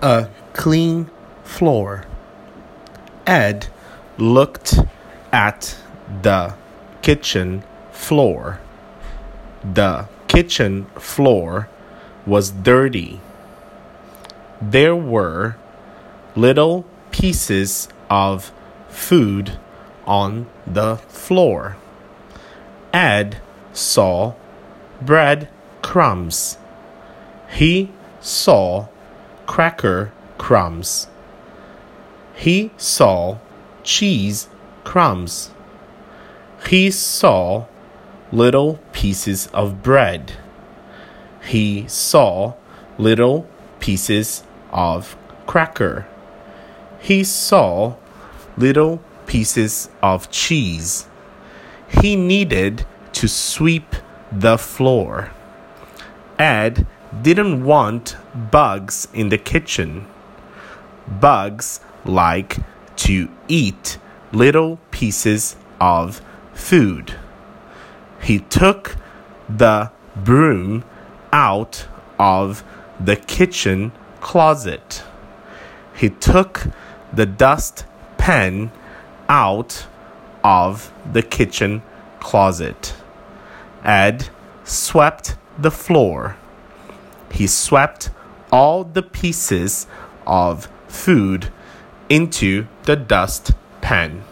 A clean floor. Ed looked at the kitchen floor. The kitchen floor was dirty. There were little pieces of food on the floor. Ed saw bread crumbs. He saw cracker crumbs. He saw cheese crumbs. He saw little pieces of bread. He saw little pieces of cracker. He saw little pieces of cheese. He needed to sweep the floor. Ed didn't want bugs in the kitchen. Bugs like to eat little pieces of food. He took the broom out of the kitchen closet. He took the dustpan out of the kitchen closet. Ed swept the floor. He swept all the pieces of food into the dustpan.